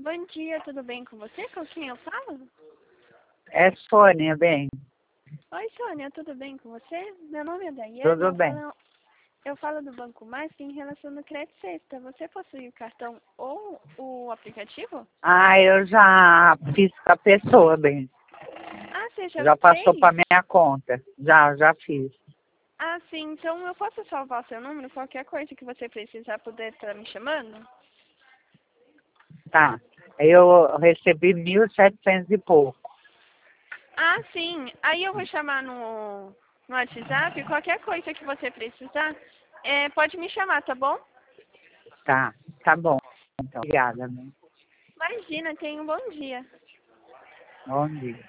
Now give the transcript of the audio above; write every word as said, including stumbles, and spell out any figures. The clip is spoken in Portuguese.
Bom dia, tudo bem com você? Com quem eu falo? É Sônia, bem. Oi, Sônia, tudo bem com você? Meu nome é Daiane, Tudo eu bem. falo, eu falo do Banco Mais em relação no crédito sexta. Você possui o cartão ou o aplicativo? Ah, eu já fiz com a pessoa, bem. Ah, você já Já passou fez? para minha conta. Já, já fiz. Ah, sim, então eu posso salvar seu número? Qualquer coisa que você precisar puder estar me chamando? Tá. Eu recebi mil e setecentos e pouco. Ah, sim. Aí eu vou chamar no, no WhatsApp. Qualquer coisa que você precisar, é, pode me chamar, tá bom? Tá, tá bom. Então, obrigada, né? Imagina, tenha um bom dia. Bom dia.